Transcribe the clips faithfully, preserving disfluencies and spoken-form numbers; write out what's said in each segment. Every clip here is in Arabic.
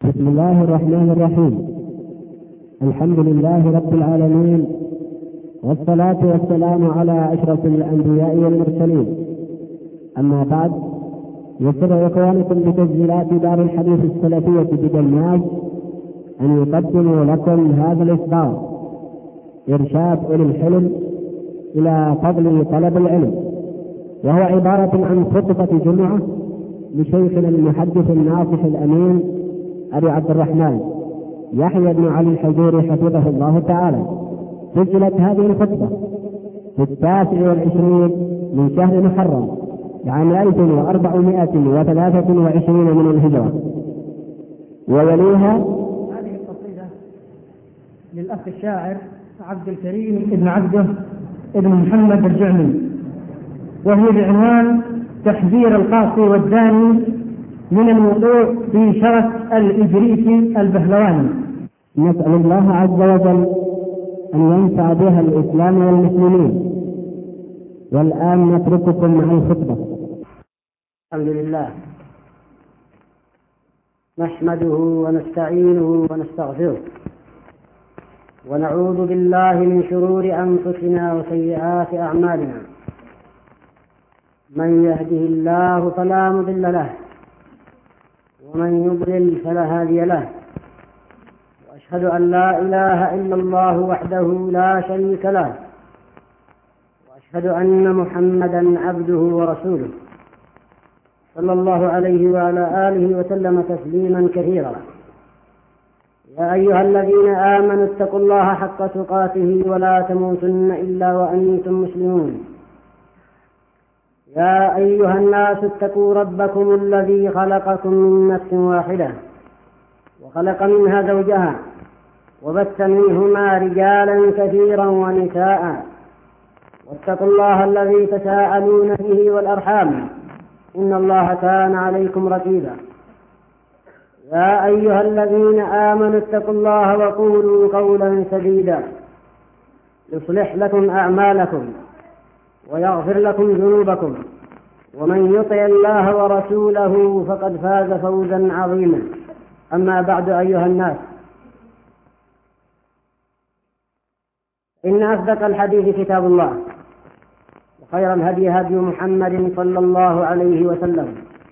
بسم الله الرحمن الرحيم. الحمد لله رب العالمين، والصلاة والسلام على أشرف الأنبياء والمرسلين. أما بعد، يسر إخوانكم بتسجيلات دار الحديث السلفية بدمياط أن يقدموا لكم هذا الإصدار: إرشاد أولي الحلم إلى فضل طلب العلم، وهو عبارة عن خطبة جمعة لشيخنا المحدث الناصح الأمين أبي عبد الرحمن يحيى بن علي الحجوري حفظه الله تعالى. سجلت هذه الخطبة في التاسع والعشرين من شهر محرم لعام ألف وأربعمائة وثلاثة وعشرين من الهجرة. ويليها هذه القصيدة للأخ الشاعر عبد الكريم ابن عبده ابن محمد الجعمي، وهي بعنوان تحذير القاصي والداني من الوقوع في شرك الإبريسي البهلواني. نسأل الله عز وجل أن ينفع بها الإسلام والمسلمين. والآن نترككم مع الخطبة. الحمد لله نحمده ونستعينه ونستغفره، ونعوذ بالله من شرور أنفسنا وسيئات أعمالنا. من يهده الله فلا مضل له، ومن يضلل فلا هادي له. وأشهد أن لا إله إلا الله وحده لا شريك له، وأشهد أن محمدا عبده ورسوله صلى الله عليه وعلى آله وسلم تسليما كثيرا. يا أيها الذين آمنوا اتقوا الله حق تقاته ولا تموتن إلا وأنتم مسلمون. يا أيها الناس اتقوا ربكم الذي خلقكم من نفس واحدة وخلق منها زوجها وبث منهما رجالا كثيرا ونساء، واتقوا الله الذي تساءلون به والأرحام إن الله كان عليكم رقيبا. يا أيها الذين آمنوا اتقوا الله وقولوا قولا سديدا يصلح لكم أعمالكم ويغفر لكم ذنوبكم، ومن يطع الله ورسوله فقد فاز فوزا عظيما. أما بعد، أيها الناس، إن أصدق الحديث كتاب الله، وخير الهدي هدي محمد صلى الله عليه وسلم،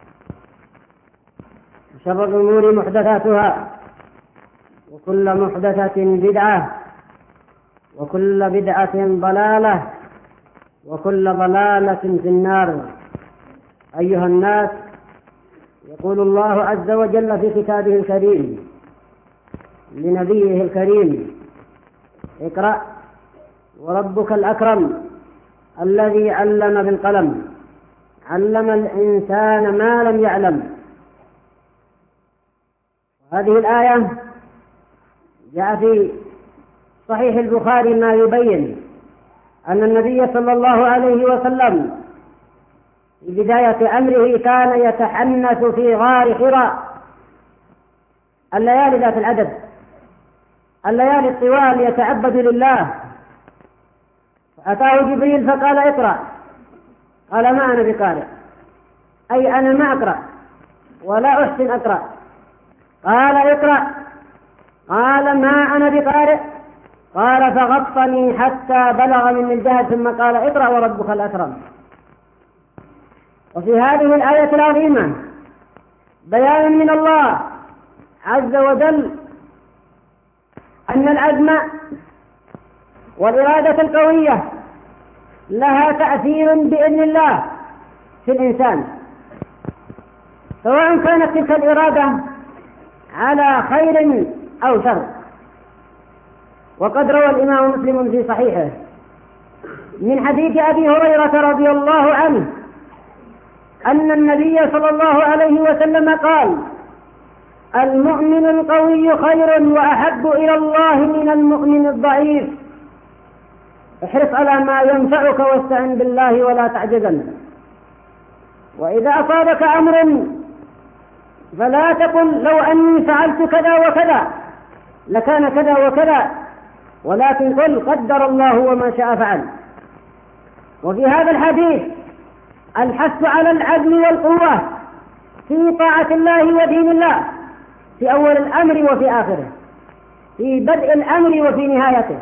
وشر الأمور محدثاتها، وكل محدثة بدعة، وكل بدعة ضلالة، وكل ضلالة في النار. أيها الناس، يقول الله عز وجل في كتابه الكريم لنبيه الكريم: اقرأ وربك الأكرم الذي علم بالقلم علم الإنسان ما لم يعلم. هذه الآية جاء في صحيح البخاري ما يبين أن النبي صلى الله عليه وسلم في بداية أمره كان يتحنث في غار حراء الليالي ذات العدد، الليالي الطوال، يتعبد لله. فأتاه جبريل فقال: اقرأ. قال: ما أنا بقارئ، أي أنا ما أقرأ ولا أحسن أقرأ. قال: اقرأ. قال: ما أنا بقارئ. قال: فغطني حتى بلغ من الجهد، ثم قال: اقرأ وربك الأكرم. وفي هذه الآية العظيمة بيان من الله عز وجل أن العزم والإرادة القوية لها تأثير بإذن الله في الإنسان، سواء كانت تلك الإرادة على خير أو شر. وقد روى الإمام مسلم في صحيحه من حديث أبي هريرة رضي الله عنه أن النبي صلى الله عليه وسلم قال: المؤمن القوي خير وأحب إلى الله من المؤمن الضعيف. احرص على ما ينفعك واستعن بالله ولا تعجزن. وإذا أصابك أمر فلا تقل لو أني فعلت كذا وكذا لكان كذا وكذا، ولكن قل قدر الله وما شاء فعل. وفي هذا الحديث الحث على العزم والقوة في طاعة الله ودين الله، في أول الأمر وفي آخره، في بدء الأمر وفي نهايته.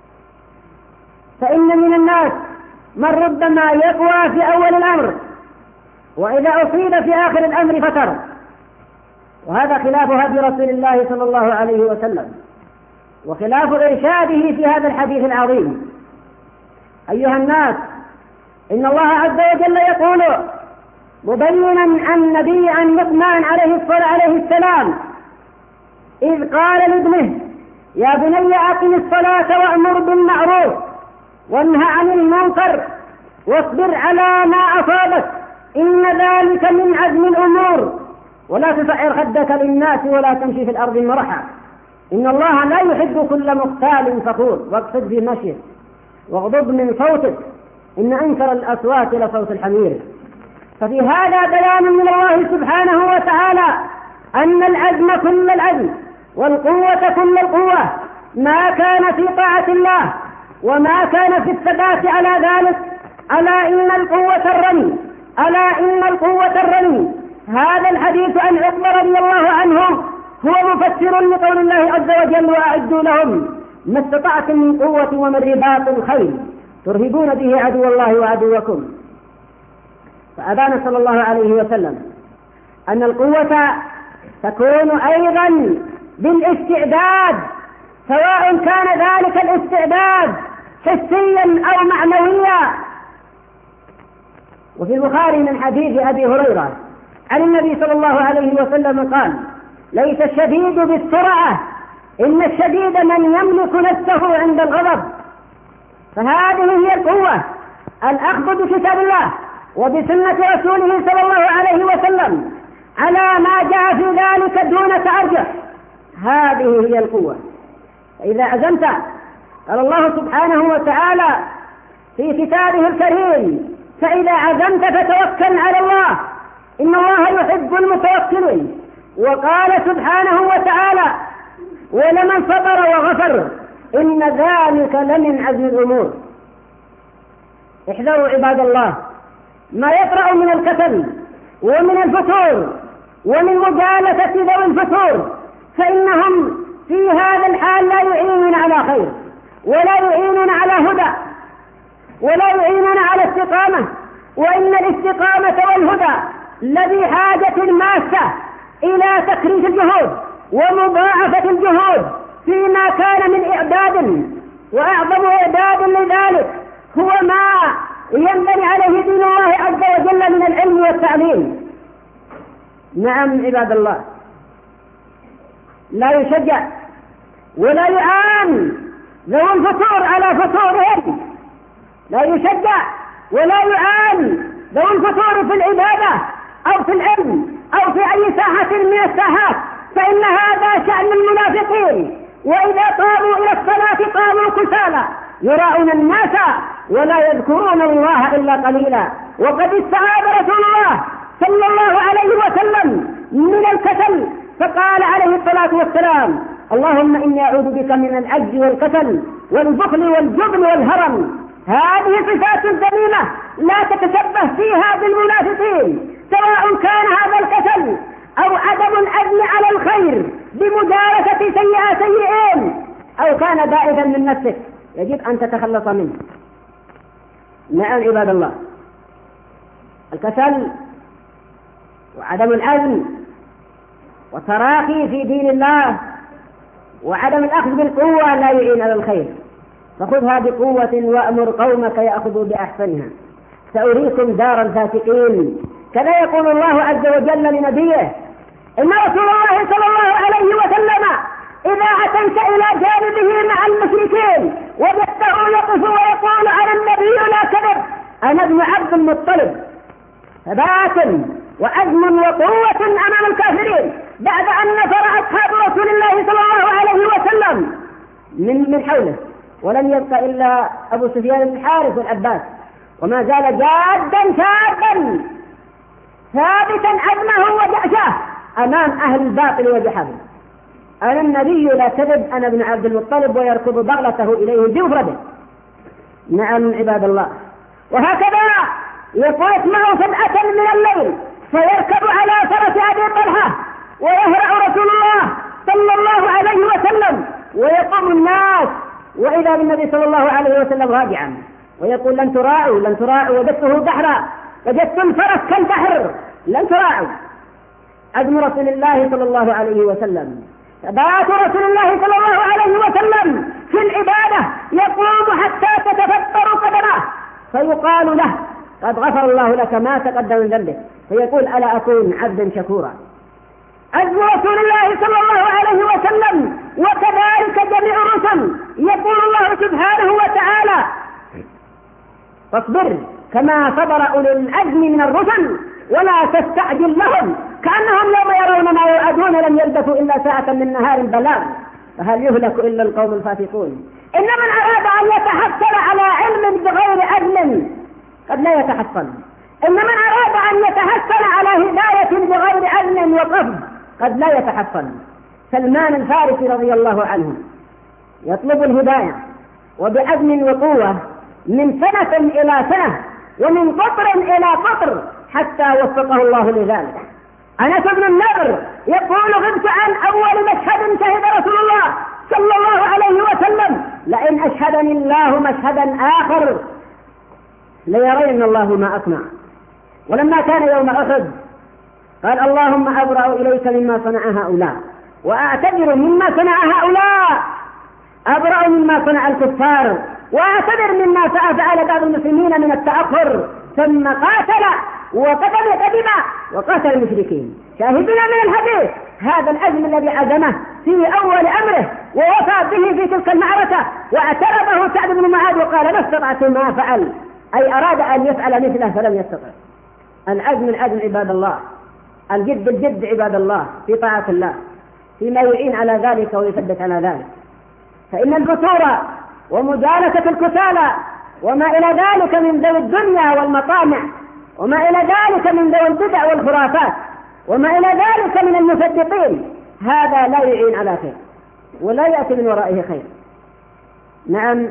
فإن من الناس من ربما يقوى في أول الأمر، وإذا أصيب في آخر الأمر فتر، وهذا خلاف هدي رسول الله صلى الله عليه وسلم، وخلاف إرشاده في هذا الحديث العظيم. أيها الناس، إن الله عز وجل يقول مبينا عن نبي عن لقمان عليه الصلاة عليه السلام إذ قال لابنه يا بني أقم الصلاة وأمر بالمعروف وانهى عن المنكر واصبر على ما أصابك إن ذلك من عزم الأمور ولا تسعر خدك للناس ولا تمشي في الأرض مرحا إن الله لا يحب كل مختال فخور واقصد في مشيك واغضض من صوتك إن أنكر الأصوات لصوت الحمير. ففي هذا بيان من الله سبحانه وتعالى أن العزم كل العزم والقوة كل القوة ما كان في طاعة الله وما كان في الثبات على ذلك. ألا إن القوة الرمي ألا إن القوة الرمي هذا الحديث عن عقبة رضي الله عنه هو مفسر لقول الله عز وجل وأعدوا لهم ما استطعتم من قوة ومن رباط الخيل ترهبون به عدو الله وعدوكم. فأبان صلى الله عليه وسلم أن القوة تكون أيضا بالاستعداد، سواء كان ذلك الاستعداد حسيا أو معنويا. وفي البخاري من حديث أبي هريرة عن النبي صلى الله عليه وسلم قال ليس الشديد بالسرعة إن الشديد من يملك نفسه عند الغضب. فهذه هي القوة، الأخذ بكتاب الله وبسنة رسوله صلى الله عليه وسلم على ما جاء في ذلك دون تأرجح، هذه هي القوة. فإذا عزمت قال الله سبحانه وتعالى في كتابه الكريم فإذا عزمت فتوكل على الله إن الله يحب المتوكلين. وقال سبحانه وتعالى ولمن صبر وغفر إن ذلك لمن عزم الأمور. احذروا عباد الله ما يطرأ من الكسل ومن الفتور ومن مجالسة ذوي الفتور، فإنهم في هذا الحال لا يعينون على خير ولا يعينون على هدى ولا يعينون على استقامة. وإن الاستقامة والهدى الذي حاجة ماسة إلى تكريس الجهود ومضاعفة الجهود فيما كان من إعداد، وأعظم إعداد لذلك هو ما ينبني عليه دين الله عز وجل من العلم والتعليم. نعم عباد الله، لا يشجع ولا يعان ذو الفتور على فتورهم، لا يشجع ولا يعان ذو الفتور في العبادة أو في العلم أو في أي ساحة من الساحات، فإن هذا شأن المنافقين. وإذا قاموا إلى الصلاة قاموا كسالى يراؤون الناس ولا يذكرون الله إلا قليلا. وقد استعاذ رسول الله صلى الله عليه وسلم من الكسل فقال عليه الصلاة والسلام اللهم إني أعوذ بك من العجز والكسل والبخل والجبن والهرم. هذه صفات ذميمة لا تتشبه فيها بالمنافقين، سواء كان هذا الكسل أو عدم العزم على الخير بمجالسة سيئة سيئين أو كان بائدا من نفسك يجب أن تتخلص منه. نعم عباد الله، الكسل وعدم العزم والتراخي في دين الله وعدم الأخذ بالقوة لا يعين على الخير. فخذها بقوة وأمر قومك يأخذوا بأحسنها سأريكم دار الفاسقين. كذا يقول الله عز وجل لنبيه إن رسول الله صلى الله عليه وسلم إذا أتيت إلى جانبه مع المشركين وجدته يقف ويقول على النبي لا كذب أنا ابن عبد المطلب، ثبات وعزم وقوة أمام الكافرين بعد أن نفر أصحاب رسول الله صلى الله عليه وسلم من من حوله، ولم يبق إلا أبو سفيان بن الحارث والعباس، وما زال جادا شابا ثابتا عزمه وجأشه أمام أهل الباطل وجحده. أنا النبي لا كذب أنا ابن عبد المطلب ويركض بغلته إليه بمفرده. نعم عباد الله، وهكذا يقول اسمعوا سبعة من الليل فيركب على فرس أبي طلحة ويهرع رسول الله صلى الله عليه وسلم ويقوم الناس وإذا بالنبي صلى الله عليه وسلم راجعا ويقول لن تراعوا لن تراعوا وجدته بحرا وجدت الفرس كالبحر لن تراعوا. عزم رسول الله صلى الله عليه وسلم، ثبات رسول الله صلى الله عليه وسلم في العبادة، يقوم حتى تتفطر قدمه فيقال له قد غفر الله لك ما تقدم من ذنبك، فيقول ألا أكون عبدا شكورا. عزم رسول الله صلى الله عليه وسلم وكذلك جميع الرسل، يقول الله سبحانه وتعالى فاصبر كما صبر أولو العزم من الرسل ولا تستعجل لهم كأنهم يوم يرون ما يوعدون لم يلبثوا إلا ساعة من نهار بلاغ فهل يهلك إلا القوم الفاسقون. إن من أراد أن يتحصل على علم بغير عزم قد لا يتحصل، إن من أراد أن يتحصل على هداية بغير عزم وقصد قد لا يتحصل. سلمان الفارسي رضي الله عنه يطلب الهداية وبعزم وقوة من سنة إلى سنة ومن قطر إلى قطر حتى وفقه الله لذلك. أنس بن النضر يقول غبت عن أول مشهد شهد رسول الله صلى الله عليه وسلم لئن أشهدني الله مشهدا آخر ليرين الله ما أصنع. ولما كان يوم أحد قال اللهم أبرأ إليك مما صنع هؤلاء وأعتذر مما صنع هؤلاء، أبرأ مما صنع الكفار وأعتذر مما فعل بعض المسلمين من التأخر، ثم قاتل وقتل قدما وقاتل المشركين. شاهدنا من الحديث هذا العزم الذي عزمه في أول أمره ووفى به في تلك المعركة، واعترضه سعد بن معاذ وقال ما استطعت ما فعل، أي أراد أن يفعل مثله فلم يستطع. العزم العزم عباد الله، الجد الجد عباد الله في طاعة الله فيما يعين على ذلك ويثبت على ذلك. فإن الفتور ومجالسة الكسالى وما إلى ذلك من ذوي الدنيا والمطامع وما إلى ذلك من ذوي البدع والخرافات وما إلى ذلك من المصدقين هذا لا يعين على خير ولا يأتي من ورائه خير. نعم،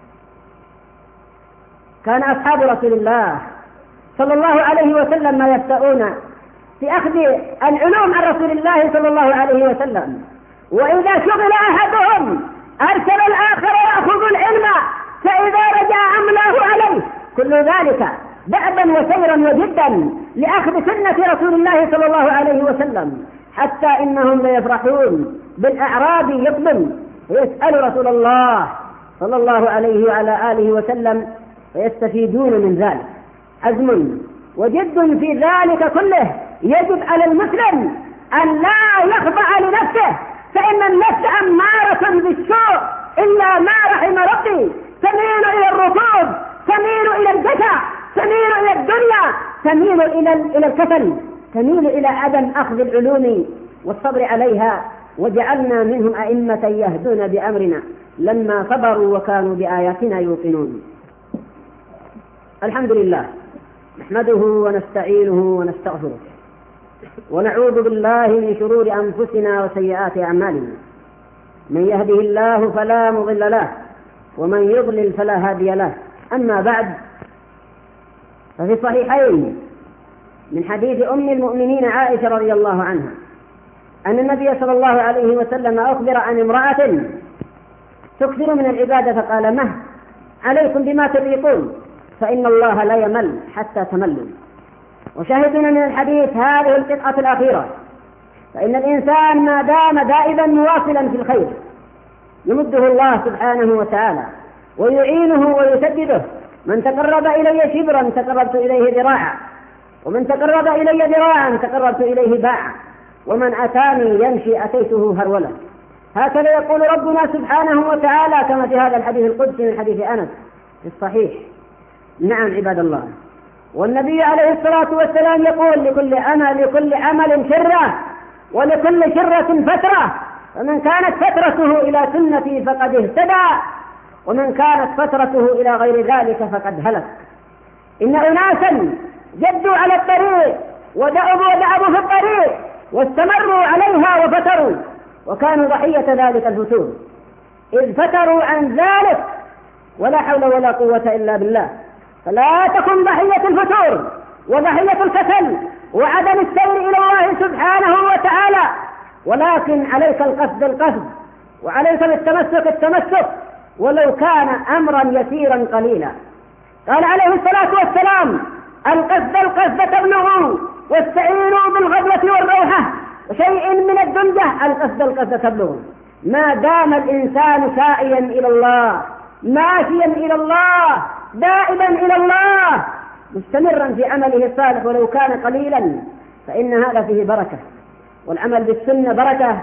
كان أصحاب رسول الله صلى الله عليه وسلم ما يفتؤون في أخذ العلوم عن رسول الله صلى الله عليه وسلم، وإذا شغل أحدهم أرسل الآخر يأخذ العلم فإذا رجع عمله عليه، كل ذلك دأبا وسيرا وجدا لأخذ سنة رسول الله صلى الله عليه وسلم، حتى إنهم ليفرحون بالأعراب يقبل ويسأل رسول الله صلى الله عليه وعلى آله وسلم فيستفيدون من ذلك. عزم وجد في ذلك كله يجب على المسلم أن لا يخضع لنفسه، فإن النفس أمارة بالسوء إلا ما رحم ربي، تميل إلى الركوب، تميل إلى الجشع، تميل إلى الدنيا، تميل إلى إلى الكسل، تميل إلى عدم أخذ العلوم والصبر عليها. وجعلنا منهم أئمة يهدون بأمرنا لما صبروا وكانوا بآياتنا يوقنون. الحمد لله، نحمده ونستعينه ونستغفره ونعوذ بالله من شرور أنفسنا وسيئات أعمالنا، من يهده الله فلا مضل له ومن يضلل فلا هادي له. أما بعد، ففي الصحيحين من حديث أم المؤمنين عائشة رضي الله عنها أن النبي صلى الله عليه وسلم أخبر عن امرأة تكثر من العبادة فقال مه عليكم بما تطيقون فإن الله لا يمل حتى تملوا. وشاهدنا من الحديث هذه القطعة الأخيرة، فإن الإنسان ما دام دائما مواصلا في الخير يمده الله سبحانه وتعالى ويعينه ويسدده. من تقرب إلي شبرا تقربت إليه ذراعا، ومن تقرب إلي ذراعا تقربت إليه باعا، ومن أتاني يمشي أتيته هرولا. هكذا يقول ربنا سبحانه وتعالى كما في هذا الحديث القدسي من حديث أنس في الصحيح. نعم عباد الله، والنبي عليه الصلاة والسلام يقول لكل عمل لكل عمل شرة ولكل شرة فترة، فمن كانت فترته إلى سنتي فقد اهتدى ومن كانت فترته إلى غير ذلك فقد هلك. إن أناسا جدوا على الطريق ودعبوا ودعبوا في الطريق واستمروا عليها وفتروا وكانوا ضحية ذلك الفتور، إذ فتروا عن ذلك ولا حول ولا قوة إلا بالله. فلا تكن ضحية الفتور وضحية الكسل وعدم السير إلى الله سبحانه وتعالى، ولكن عليك القصد القصد، وعليك بالتمسك التمسك، ولو كان أمرا يسيرا قليلا. قال عليه الصلاة والسلام: القصد القصد تبلغوا، واستعينوا بالغدوة والروحة، وشيء من الدنيا القصد القصد تبلغوا. ما دام الإنسان سائيا إلى الله، ماشيا إلى الله، دائما إلى الله، مستمرا في عمله الصالح ولو كان قليلا، فإن هذا فيه بركة، والعمل بالسنة بركة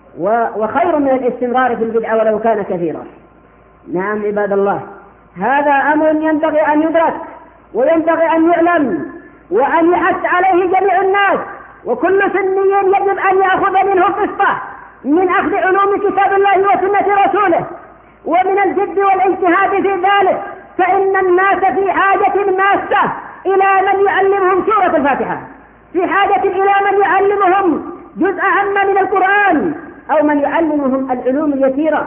وخير من الاستمرار في البدعة ولو كان كثيرا. نعم عباد الله، هذا أمر ينبغي أن يدرك، وينبغي أن يعلم، وأن يحث عليه جميع الناس، وكل سني يجب أن يأخذ منه قسطة من أخذ علوم كتاب الله وسنة رسوله، ومن الجد والاجتهاد في ذلك، فإن الناس في حاجة ماسة إلى من يعلمهم سورة الفاتحة، في حاجة إلى من يعلمهم جزء عام من القرآن، أو من يعلمهم العلوم اليسيرة.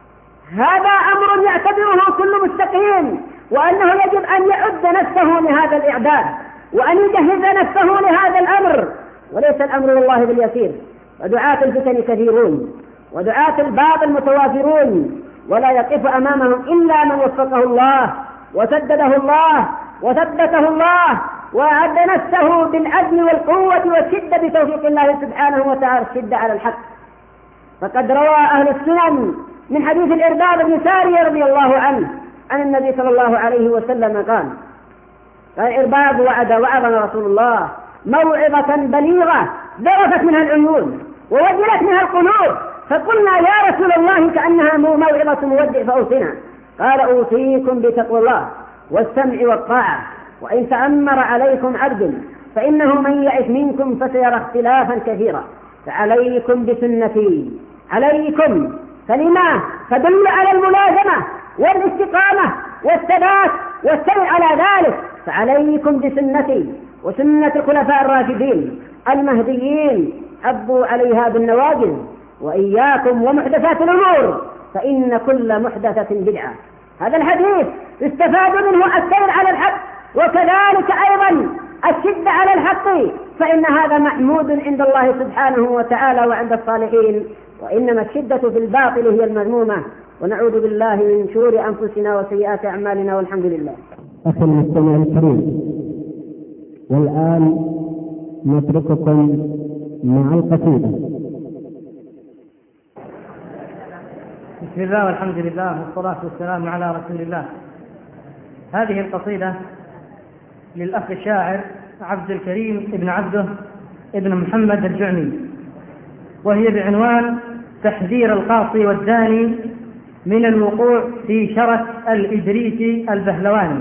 هذا أمر يعتبره كل مستقيم، وأنه يجب أن يعد نفسه لهذا الإعداد، وأن يجهز نفسه لهذا الأمر، وليس الأمر والله باليسير. ودعاة الفتن كثيرون، ودعاة الباطل متوافرون، ولا يقف أمامهم إلا من وفقه الله وسدده الله وثبته الله، وأعد نفسه بالعزم والقوة والشدة بتوفيق الله سبحانه وتعالى، الشدة على الحق. فقد روى أهل السنن من حديث الإرباض بن سارية رضي الله عنه عن النبي صلى الله عليه وسلم قال: قال الإرباض: وعد وعظنا رسول الله موعظة بليغة ذرفت منها العيون ووجلت منها القلوب، فقلنا: يا رسول الله كأنها موعظة مودع فأوصنا. قال: أوصيكم بتقوى الله والسمع والطاعة، وإن تأمر عليكم عبد فإنه من يعش منكم فسيرى اختلافا كثيرا، فعليكم بسنتي. عليكم كلمة تدل على الملازمة والاستقامة والثبات والسير على ذلك، فعليكم بسنتي وسنة الخلفاء الراشدين المهديين، عضوا عليها بالنواجذ، وإياكم ومحدثات الأمور فإن كل محدثة بدعة. هذا الحديث استفاد منه السير على الحق، وكذلك أيضا الشدة على الحق، فإن هذا محمود عند الله سبحانه وتعالى وعند الصالحين، وإنما الشدة في الباطل هي المذمومة. ونعوذ بالله من شرور أنفسنا وسيئات أعمالنا، والحمد لله. أخي المستمع الكريم، والآن نترككم مع القصيدة. بسم الله والحمد لله والصلاة والسلام على رسول الله. هذه القصيدة للأخ الشاعر عبد الكريم ابن عبده ابن محمد الجعمي، وهي بعنوان تحذير القاصي والداني من الوقوع في شرك الإدريسي البهلواني،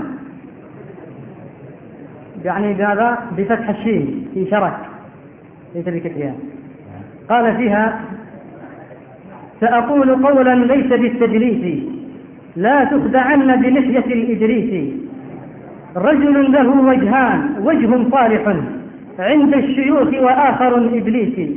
يعني بهذا بفتح الشين في شرك ليس بكتبها. قال فيها: سأقول قولا ليس بالتجليس، لا تخدعن بلحية الإدريس. رجل له وجهان، وجه صالح عند الشيوخ وآخر إبليس.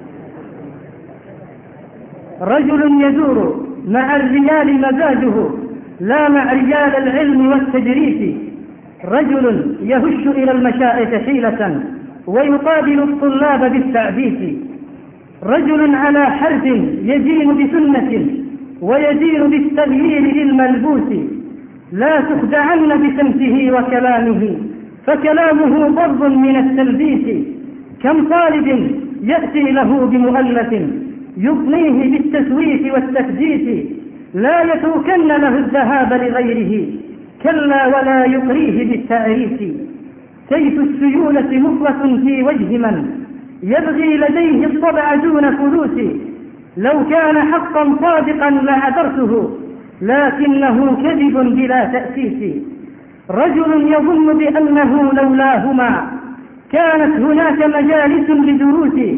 رجل يدور مع الرجال مزاجه، لا مع رجال العلم والتدريس. رجل يهش إلى المشائخ حيلة ويقابل الطلاب بالتعبيس. رجل على حرف يدين بسنة ويدين بالتغيير للملبوس. لا تخدعن بسمته وكلامه، فكلامه ضرب من التلبيس. كم طالب يأتي له بمؤلف يضنيه بالتسويف والتكديس. لا يتركن له الذهاب لغيره، كلا ولا يقريه بالتعريف. سيف السيولة مفرة في وجه من يبغي لديه الطبع دون فلوس. لو كان حقا صادقا لعذرته، لكنه كذب بلا تأسيس. رجل يظن بأنه لولاهما كانت هناك مجالس لدروس،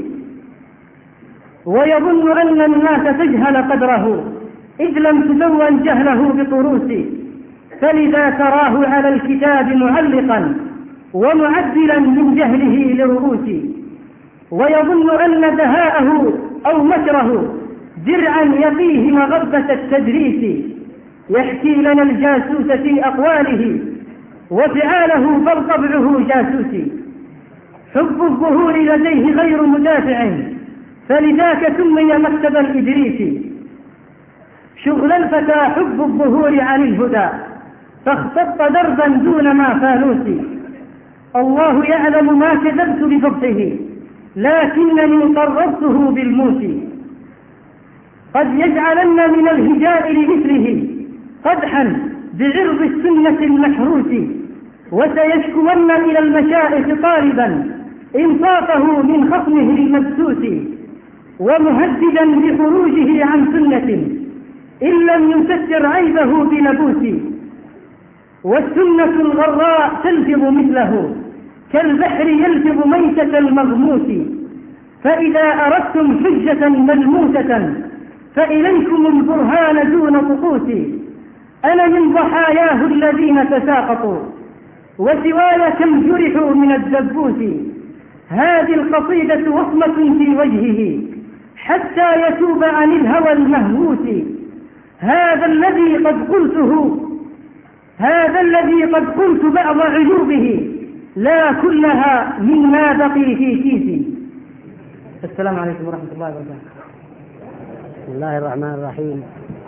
ويظن أن الناس تجهل قدره إذ لم تدون جهله بطروس. فلذا تراه على الكتاب معلقا ومعدلا من جهله لرؤوس. ويظن أن دهاءه أو مكره درعا يقيه مغبة التدريس. يحكي لنا الجاسوس في أقواله وفعاله بل طبعه جاسوس. حب الظهور لديه غير مدافع، فلذاك سمي مكتب الإدريس. شغل الفتى حب الظهور عن الهدى، فاختط دربا دون ما فانوس. الله يعلم ما كذبت بفضحه، لكنني قررته بالموت. قد يجعلن من الهجاء لمثله قدحا بعرض السنة المحروس، وسيشكون إلى المشائخ طالبا إنصافه من خصمه المبسوس، ومهددا بخروجه عن سنة إن لم يستر عيبه بلبوس. والسنة الغراء تلفظ مثله كالبحر يلفظ ميتة المغموس. فإذا أردتم حجة ملموسة فإليكم البرهان دون طقوس. أنا من ضحاياه الذين تساقطوا، وسواي كم جرحوا من الدبوس. هذه القصيدة وصمة في وجهه حتى يتوب عن الهوى المهووس. هذا الذي قد قلته هذا الذي قد قلت بعض عيوبه، لا كلها مما بقي في كيسي. السلام عليكم ورحمة الله وبركاته. بسم الله الرحمن الرحيم.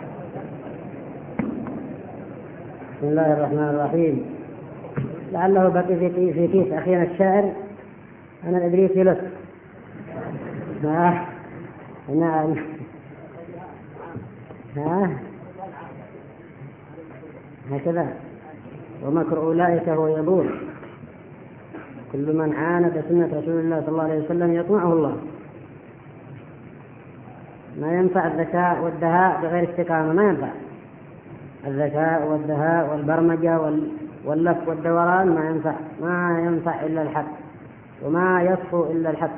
بسم الله الرحمن الرحيم. لعله بقي في في كيس أخينا الشاعر أنا الإدريسي لك. نعم. ها هكذا. ومكر أولئك هو يبور. كل من عاند سنة رسول الله صلى الله عليه وسلم يطمعه الله. ما ينفع الذكاء والدهاء بغير استقامة، ما ينفع الذكاء والدهاء والبرمجة واللف والدوران، ما ينفع ما ينفع إلا الحق، وما يصفو إلا الحق.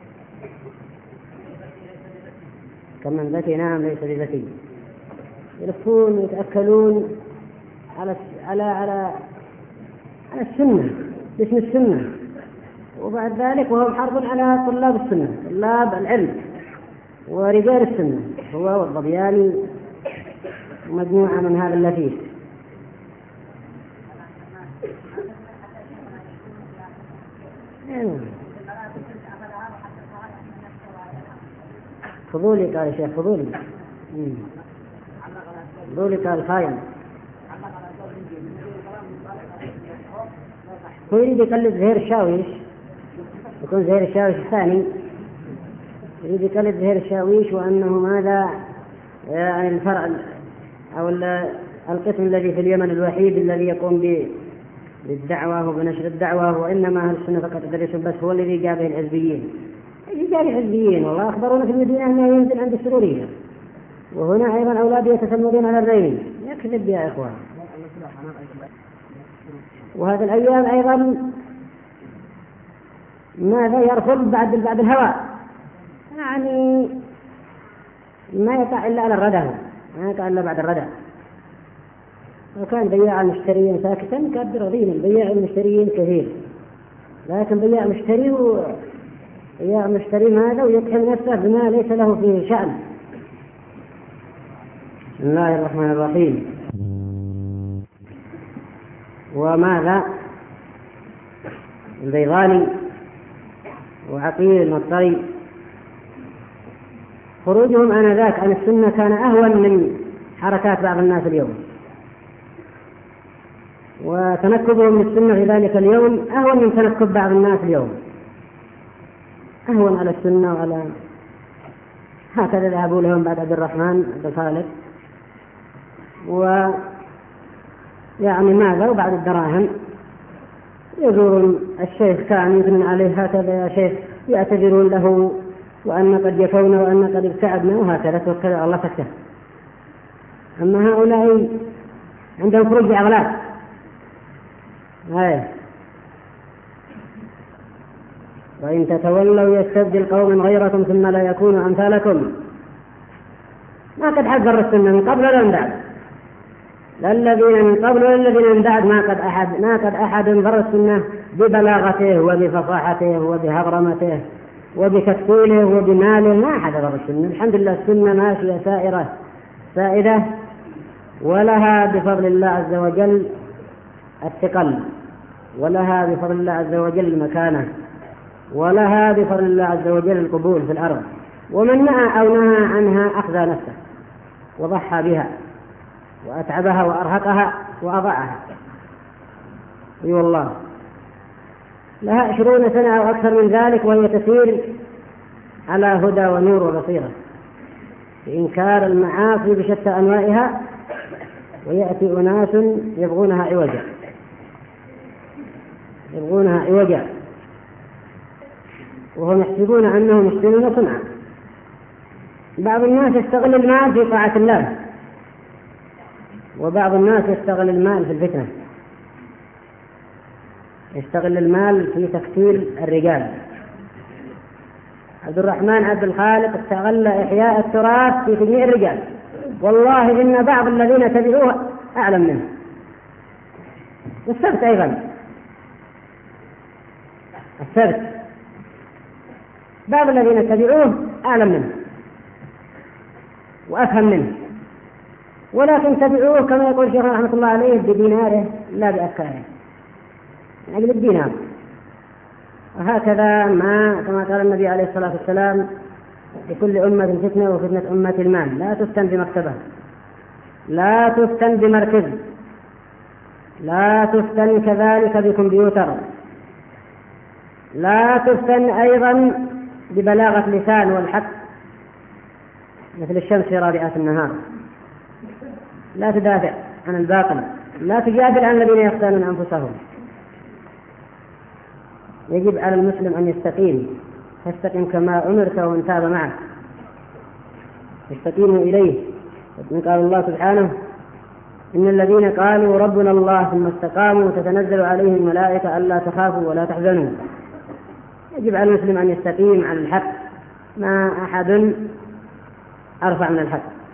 كمن ذكي نعم ليس بذكي. يلفون ويتأكلون على على على على السنة باسم السنة، وبعد ذلك وهم حرب على طلاب السنة، طلاب العلم ورجال السنة، هو والضبياني ومجموعة من هذا اللفيف. فضولي قال يا شيخ، فضولي فضولي قال خاين. هو يريد يقلد زهير الشاويش، يكون زهير الشاويش الثاني، يريد يقلد زهير الشاويش، وأنه ماذا يعني الفرع أو القسم الذي في اليمن الوحيد الذي يقوم بالدعوة وبنشر الدعوة، وإنما أهل السنة فقط يدرسون بس، هو الذي جابه الحزبيين. جاب الحزبيين والله أخبرونا في المدينة أنه ينزل عند السرورية، وهنا أيضا أولاد يتسلمون على الريمي. يكذب يا إخوان. وهذا الأيام أيضا ماذا يرفض بعد بعد الهواء، يعني ما يقع إلا على الردى، ما يقع إلا بعد الردى. وكان بياع المشترين ساكتا كاد رضينا، البياع المشترين كثير، لكن بياع مشتري بياع مشتري هذا ويتهم نفسه بما ليس له فيه شأن. بسم الله الرحمن الرحيم. وماذا البيضاني وعقيل المطري خروجهم آنذاك عن السنة كان أهون من حركات بعض الناس اليوم، وتنكبهم من السنة في ذلك اليوم أهون من تنكب بعض الناس اليوم، أهون على السنة. وعلى هكذا ذهبوا لهم بعد عبد الرحمن عبد الخالق، ويعني ماذا وبعد الدراهم يزورون الشيخ كان يثنون عليه هكذا يا شيخ، يعتذرون له وأن قد يفونا وأن قد ابتعدنا، وهكذا توكل الله سكته. أما هؤلاء عندهم خروج بأغلاب. هاي وإن تتولوا يستبدل قوما غيركم ثم لا يكونوا أمثالكم. ما قد حذر السنة من قبل ولا من بعد، لا الذين من قبل ولا الذين من بعد، ما قد أحد ما قد أحد ضر السنة ببلاغته وبفصاحته وبهضرمته وبتكفيله وبماله، ما أحد ضر السنة. الحمد لله السنة ماشية سائرة سائدة، ولها بفضل الله عز وجل الثقل، ولها بفضل الله عز وجل المكانة، ولها بفضل الله عز وجل القبول في الأرض. ومن نأى أو نهى عنها أخذ نفسه وضحى بها وأتعبها وأرهقها وأضاعها. اي والله لها عشرون سنة أو أكثر من ذلك وهي تسير على هدى ونور وبصيرة بإنكار المعاصي بشتى أنواعها، ويأتي أناس يبغونها عوجا يبغونها عوجا وهم يحسبون أنهم يحسنون صنعا. بعض الناس يستغل المال في طاعة الله، وبعض الناس يستغل المال في الفتنة، يستغل المال في تكتيل الرجال. عبد الرحمن عبد الخالق استغل إحياء التراث في تجميع الرجال، والله إن بعض الذين تبعوه أعلم منه. والسبت أيضا، السبت بعض الذين تبعوه أعلم منه وأفهم منه، ولكن تبعوه كما يقول شيخ رحمة الله عليه بديناره لا بأفكاره، من أجل الدينار. وهكذا ما كما قال النبي عليه الصلاة والسلام: لكل أمة فتنة وفتنة أمة المال. لا تفتن بمكتبة، لا تفتن بمركز، لا تفتن كذلك بكمبيوتر، لا تفتن أيضا ببلاغة لسان والحق مثل الشمس في رابعة النهار. لا تدافع عن الباطل، لا تجادل عن الذين يختانون أنفسهم. يجب على المسلم أن يستقيم، فاستقم كما أمرت ومن تاب معك، يستقيموا إليه. قال الله سبحانه: إن الذين قالوا ربنا الله ثم استقاموا تتنزل عليهم الملائكة ألا تخافوا ولا تحزنوا. يجب على المسلم أن يستقيم على الحق، ما أحد أرفع من الحق.